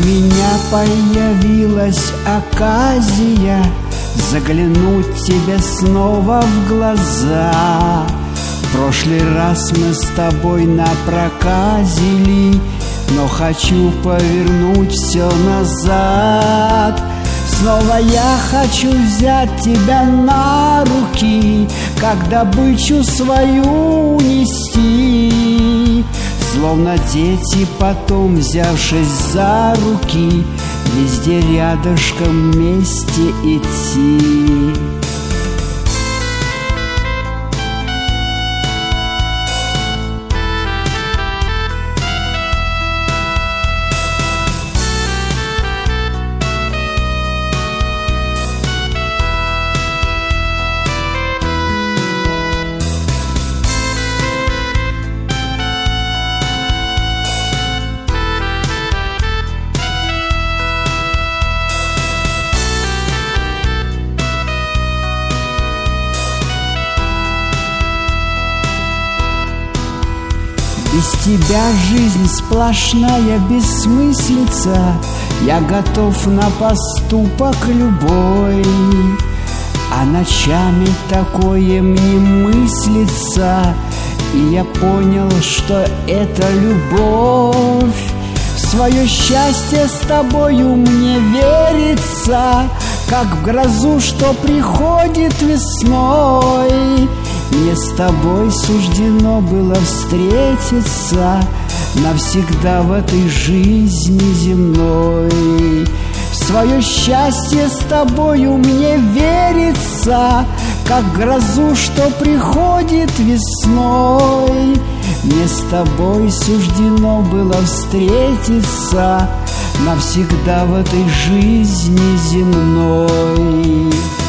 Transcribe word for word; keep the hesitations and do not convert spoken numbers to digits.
меня появилась оказия заглянуть тебе снова в глаза. В прошлый раз мы с тобой напроказили, но хочу повернуть все назад. Снова я хочу взять тебя на руки, как добычу свою нести. Словно дети потом, взявшись за руки, везде рядышком вместе идти. Без тебя жизнь сплошная бессмыслица, я готов на поступок любой, а ночами такое мне мыслится, и я понял, что это любовь. В свое счастье с тобою мне верится, как в грозу, что приходит весной. Мне с тобой суждено было встретиться навсегда в этой жизни земной. В свое счастье с тобою мне верится, как в грозу, что приходит весной. Мне с тобой суждено было встретиться навсегда в этой жизни земной.